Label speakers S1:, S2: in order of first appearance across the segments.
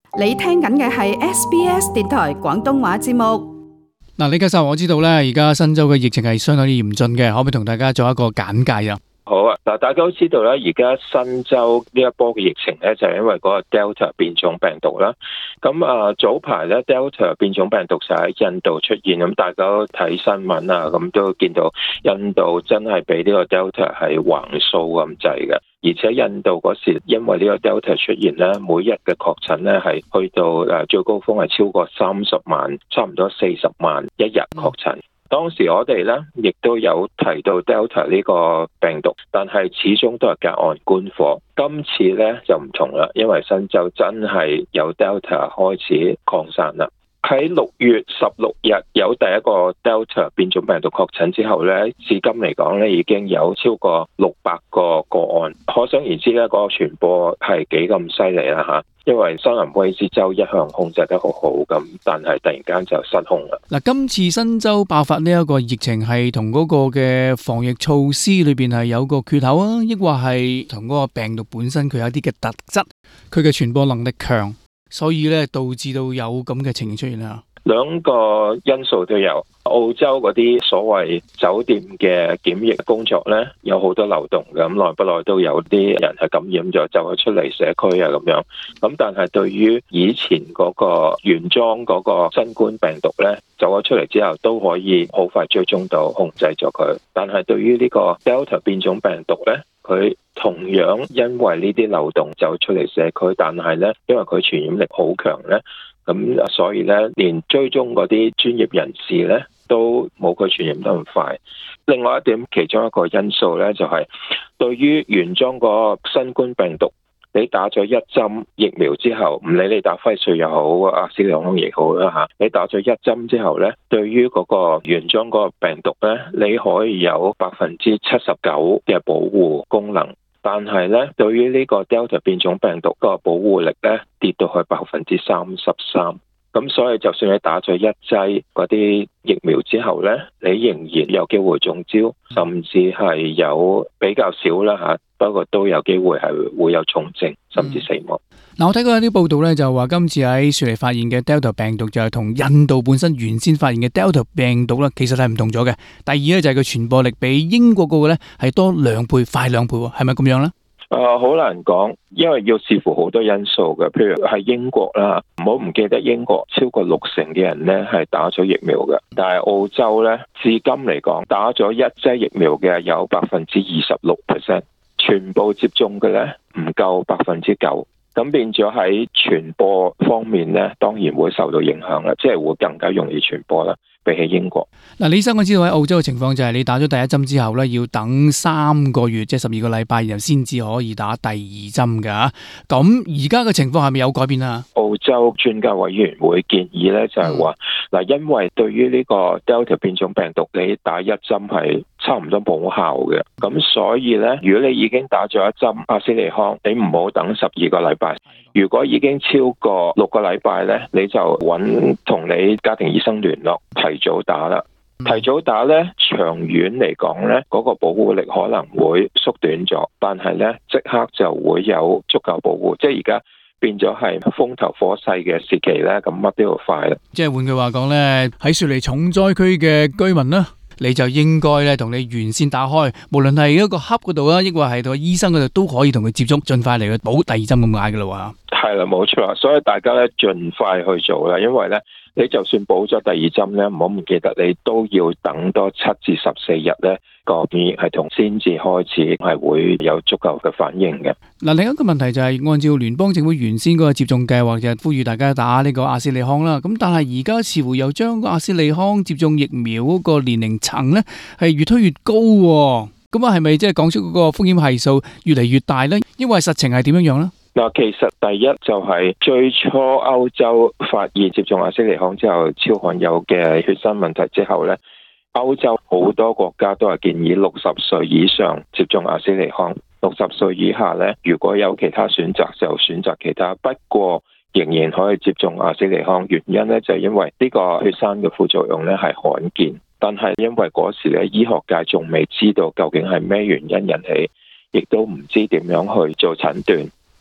S1: 你聽緊嘅係 SBS 電台廣東話節目。
S2: 李教授，我知道咧，而家新州嘅疫情係相當之嚴峻嘅，可唔可以同大家做一個簡介啊？
S3: 好啊，大家都知道咧，而家新州呢一波嘅疫情咧，就係因為嗰個 Delta 變種病毒啦。咁早排咧 Delta 變種病毒就喺印度出現，咁大家都睇新聞啊，咁都見到印度真係俾呢個 Delta 係橫掃咁滯嘅。而且印度嗰時因為呢個 Delta 出現咧，每日嘅確診咧係去到最高峰係超過30萬，差唔多40萬一日確診。當時我哋咧亦都有提到 Delta 呢個病毒，但係始終都係隔岸觀火。今次咧就唔同啦，因為新州真係有 Delta 開始擴散啦。喺6月16日有第一個 Delta 變種病毒確診之後咧，至今嚟講咧已經有超過600個個案，可想而知咧嗰個傳播係幾咁犀利啦嚇。因為新南威爾士州一向控制得好好咁，但係突然間就失控啦。
S2: 今次新州爆發呢一個疫情係同嗰個嘅防疫措施裏邊係有個缺口啊，抑或係同嗰個病毒本身佢有一啲嘅特質，佢嘅傳播能力強，所以咧導致到有咁嘅情形出現啊？
S3: 兩個因素都有。澳洲嗰啲所謂酒店嘅檢疫工作呢，有好多漏洞嘅，咁耐不耐都有啲人係感染咗走咗出嚟社區啊咁樣。咁但係對於以前嗰個原裝嗰個新冠病毒呢，走咗出嚟之後都可以好快追蹤到控制咗佢。但係對於呢個 Delta 變種病毒呢，佢同樣因為呢啲漏洞走出嚟社區，但係呢，因為佢傳染力好強呢，咁所以咧，連追蹤嗰啲專業人士咧，都冇佢傳染得咁快。另外一點，其中一個因素咧，就係對於原裝個新冠病毒，你打咗一針疫苗之後，唔理你打輝瑞又好，阿斯利康亦好啦嚇，你打咗一針之後咧，對於嗰個原裝嗰個病毒咧，你可以有79%嘅保護功能。但係咧，對於呢個 Delta 變種病毒個保護力咧，跌到去33%。咁所以就算你打咗一劑嗰啲疫苗之後咧，你仍然有機會中招，甚至係有比較少啦嚇，不過都有機會係會有重症，甚至死亡。
S2: 我睇過一啲報道咧，就話今次喺雪梨發現嘅 Delta 病毒就係同印度本身原先發現嘅 Delta 病毒啦，其實係唔同咗嘅。第二咧就係佢傳播力比英國嗰個咧係多2倍，快2倍，係咪咁樣咧？
S3: 好難講，因為要視乎好多因素嘅。譬如係英國啦，唔好唔記得英國超過60%嘅人咧係打咗疫苗嘅，但係澳洲咧至今嚟講打咗一劑疫苗嘅有26%，全部接種嘅咧唔夠9%。咁變咗喺傳播方面咧，當然會受到影響啦，即係會更加容易傳播啦，比起英國。
S2: 李醫生，我知道喺澳洲嘅情況就係你打咗第一針之後咧，要等3個月，即係12個禮拜，然後先至可以打第二針㗎。咁而家嘅情況係咪有改變啊？
S3: 澳洲專家委員會建議咧就係話，因為對於呢個 Delta 變種病毒，你打一針係差唔多冇效嘅，咁所以咧，如果你已經打咗一針阿斯利康，你唔好等12個禮拜。如果已經超過6個禮拜咧，你就揾同你家庭醫生聯絡，提早打啦。提早打咧，長遠嚟講咧，嗰個保護力可能會縮短咗，但係咧即刻就會有足夠保護。即係而家變咗係風頭火勢嘅時期咧，咁乜都要快啦。
S2: 即係換句話講咧，喺雪梨重災區嘅居民啦，你就應該咧同你原先打開，無論係一個 hub 嗰度啦，抑或係到醫生嗰度，都可以同佢接觸，盡快嚟去補第二針咁解噶啦喎。
S3: 係啦，冇錯，所以大家咧盡快去做啦，因為咧你就算補咗第二針咧，唔好唔記得你都要等多7至14日咧，個免疫系統先至開始係會有足夠嘅反應嘅。
S2: 另一個問題就係按照聯邦政府原先嗰個接種計劃，就係呼籲大家打呢個阿斯利康啦。咁但係而家似乎又將阿斯利康接種疫苗嗰個年齡層咧係越推越高喎。咁係咪即係講出嗰個風險係數越嚟越大呢？因為實情係點樣呢？
S3: 其實第一就係最初歐洲發現接種阿斯利康之後超罕有嘅血栓問題之後呢，歐洲好多國家都係建議60歲以上接種阿斯利康，60歲以下呢，如果有其他選擇就選擇其他，不過仍然可以接種阿斯利康。原因呢，就係因為呢個血栓嘅副作用呢係罕見，但係因為嗰時咧醫學界仲未知道究竟係咩原因引起，亦都唔知點樣去做診斷。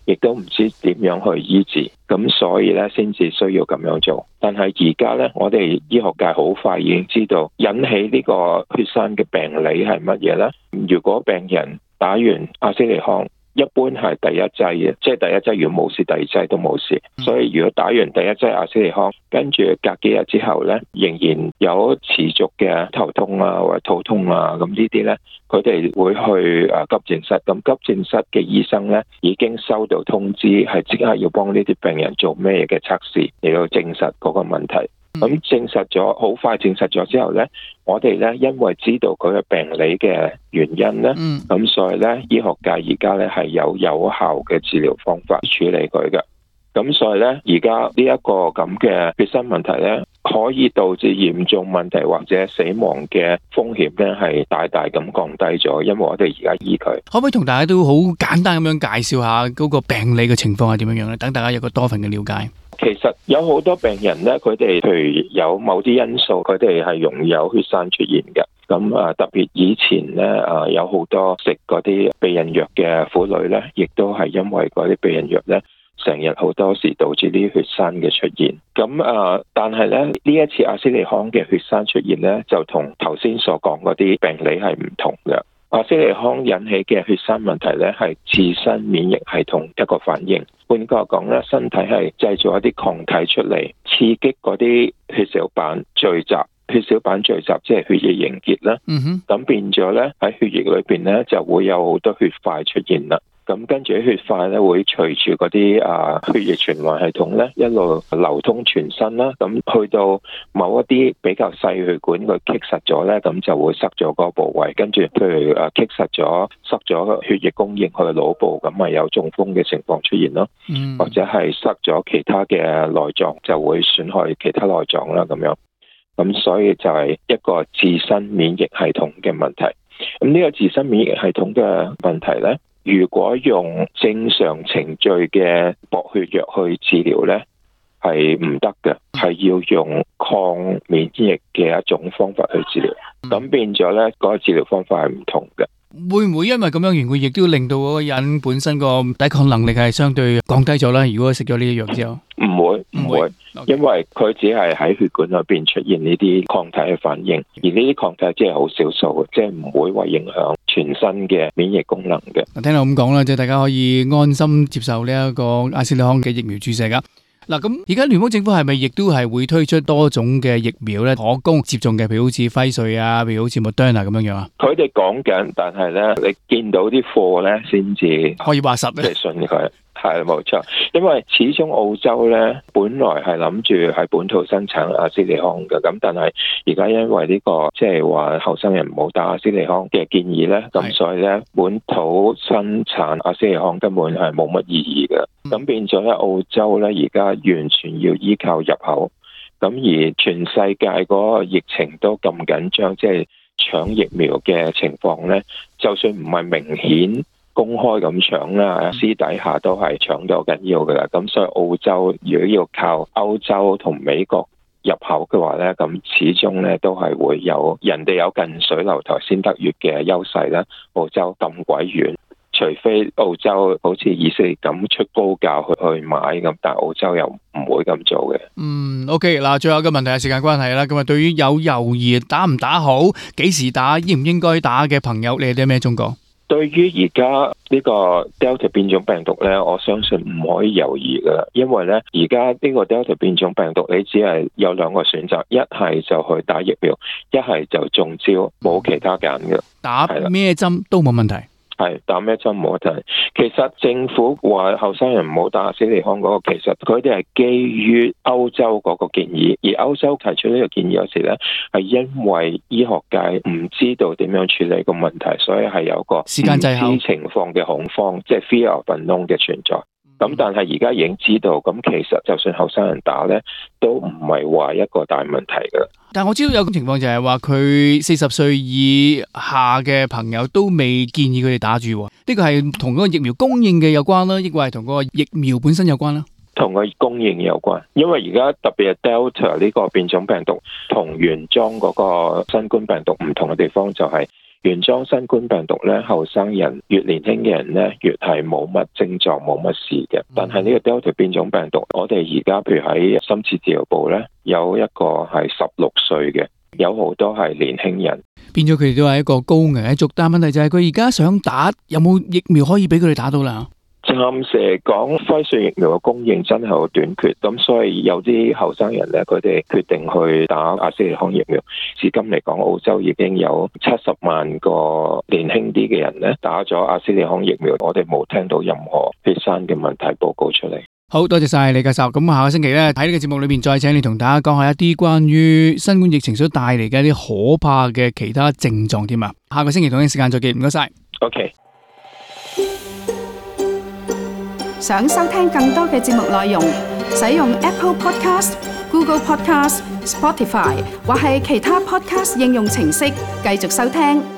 S3: 亦都唔知點樣去醫治，咁所以咧先至需要咁樣做。但係而家咧，我哋醫學界好快已經知道引起呢個血栓嘅病理係乜嘢咧。如果病人打完阿斯利康，一般係第一劑嘅，即係第一劑如果冇事，第二劑都冇事。所以如果打完第一劑阿斯利康，跟住隔幾日之後咧，仍然有持續嘅頭痛啊或者肚痛啊，咁呢啲咧，佢哋會去急症室。咁急症室嘅醫生咧已經收到通知，係即刻要幫呢啲病人做咩嘅測試嚟到證實嗰個問題。咁證實咗，好快證實咗之後咧，我哋咧因為知道佢嘅病理嘅原因咧，咁所以咧醫學界而家咧係有效嘅治療方法處理佢嘅。咁所以咧而家呢一個咁嘅血栓問題咧，可以導致嚴重問題或者死亡嘅風險咧係大大咁降低咗，因為我哋而家醫佢。
S2: 可唔可以同大家都好簡單咁樣介紹下嗰個病理嘅情況係點樣樣咧？等大家有個多份嘅了解。
S3: 其實有好多病人咧，佢哋譬如有某啲因素，佢哋係容易有血栓出現嘅。咁特別以前咧有好多食嗰啲避孕藥嘅婦女咧，亦都係因為嗰啲避孕藥咧，成日好多時導致啲血栓嘅出現。咁但係咧呢一次阿斯利康嘅血栓出現咧，就同頭先所講嗰啲病理係唔同嘅。阿斯利康引起嘅血栓問題咧，係自身免疫系統一個反應。換句話講咧，身體係製造一啲抗體出嚟，刺激嗰啲血小板聚集。血小板聚集即係血液凝結啦。咁變咗咧喺血液裏邊咧就會有好多血塊出現啦。咁跟住血塊咧會隨住嗰啲血液循環系統咧一路流通全身啦，咁去到某一啲比較細血管佢棘實咗咧，咁就會塞咗個部位，跟住譬如棘實咗塞咗血液供應去腦部，咁咪有中風嘅情況出現咯。或者係塞咗其他嘅內臟，就會損害其他內臟啦咁樣。咁所以就係一個自身免疫系統嘅問題。咁呢個自身免疫系統嘅問題咧，如果用正常程序嘅薄血藥去治療咧，係唔得嘅，係要用抗免疫嘅一種方法去治療。咁變咗咧，嗰個治療方法係唔同嘅。
S2: 會唔會因為咁樣緣故，亦都令到嗰個人本身個抵抗能力係相對降低咗啦？如果食咗呢啲藥之後，唔會，因為佢只係喺血管裏邊出現呢啲抗體嘅反應，而呢啲抗體只係好少數，即係唔會話影響全身嘅免疫功能嘅。聽到咁講啦，即係大家可以安心接受呢一個阿斯利康嘅疫苗注射噶。嗱，咁而家聯邦政府係咪亦都係會推出多種嘅疫苗咧，可供接種嘅？譬如好似輝瑞啊，譬如好似 Moderna 咁樣樣啊？
S3: 佢哋講緊，但係咧，你見到啲貨咧，先至
S2: 可以話實咧，
S3: 信佢。係冇錯，因為始終澳洲咧本來係諗住喺本土生產阿斯利康嘅，咁但係而家因為呢個即係話後生人唔好打阿斯利康嘅建議咧，咁所以咧本土生產阿斯利康根本係冇乜意義嘅，咁變咗咧澳洲咧而家完全要依靠入口，咁而全世界嗰個疫情都咁緊張，即係搶疫苗嘅情況咧，就算唔係明顯公開咁搶啦，私底下都係搶到緊要噶啦。咁所以澳洲如果要靠歐洲同美國入口嘅話咧，咁始終咧都係會有人哋有近水樓台先得月嘅優勢啦。澳洲咁鬼遠，除非澳洲好似以色列咁出高價去買咁，但係澳洲又唔會咁做嘅。
S2: OK 嗱，最後嘅問題係時間關係啦。咁啊，對於有猶豫打唔打好、幾時打、應唔應該打嘅朋友，你有啲咩忠告？
S3: 對於而家呢個 Delta 變種病毒咧，我相信唔可以猶豫噶啦，因為咧而家呢個 Delta 變種病毒，你只係有兩個選擇，一係就去打疫苗，一係就中招，冇其他揀嘅。
S2: 打咩針都冇問題。
S3: 係打咩針冇問題。其實政府話後生人唔好打阿斯利康嗰個，其實佢哋係基於歐洲嗰個建議，而歐洲提出呢個建議嗰時咧，係因為醫學界唔知道點樣處理個問題，所以係有個
S2: 時間滯後
S3: 情況嘅恐慌，即係 fear of unknown 嘅存在。咁但係而家已經知道，咁其實就算後生人打咧，都唔係話一個大問題㗎。
S2: 但係我知道有個情況就係話佢40歲以下嘅朋友都未建議佢哋打住，呢個係同嗰個疫苗供應嘅有關啦，抑或係同嗰個疫苗本身有關啦？
S3: 同個供應有關，因為而家特別係 Delta 呢個變種病毒同原裝嗰個新冠病毒唔同嘅地方就係原裝新冠病毒咧，後生人越年輕嘅人咧，越係冇乜症狀冇乜事嘅。但係呢個 Delta 變種病毒，我哋而家譬如喺深切治療部咧，有一個係16歲嘅，有好多係年輕人。
S2: 變咗佢哋都係一個高危一族，但係問題就係佢而家想打，有冇疫苗可以俾佢哋打到啦？
S3: 暫時嚟講，輝瑞疫苗嘅供應真係好短缺，咁所以有啲後生人咧，佢哋決定去打阿斯利康疫苗。至今嚟講，澳洲已經有70萬個年輕啲嘅人咧打咗阿斯利康疫苗，我哋冇聽到任何血栓嘅問題報告出嚟。
S2: 好多謝晒李教授，咁下個星期咧喺呢個節目裏面再請你同大家講下一啲關於新冠疫情所帶嚟嘅一啲可怕嘅其他症狀添啊！下個星期同一時間再見，唔該晒。
S3: OK。
S1: 想收聽更多嘅節目內容，使用 Apple Podcast、Google Podcast、Spotify 或係其他 Podcast 應用程式繼續收聽。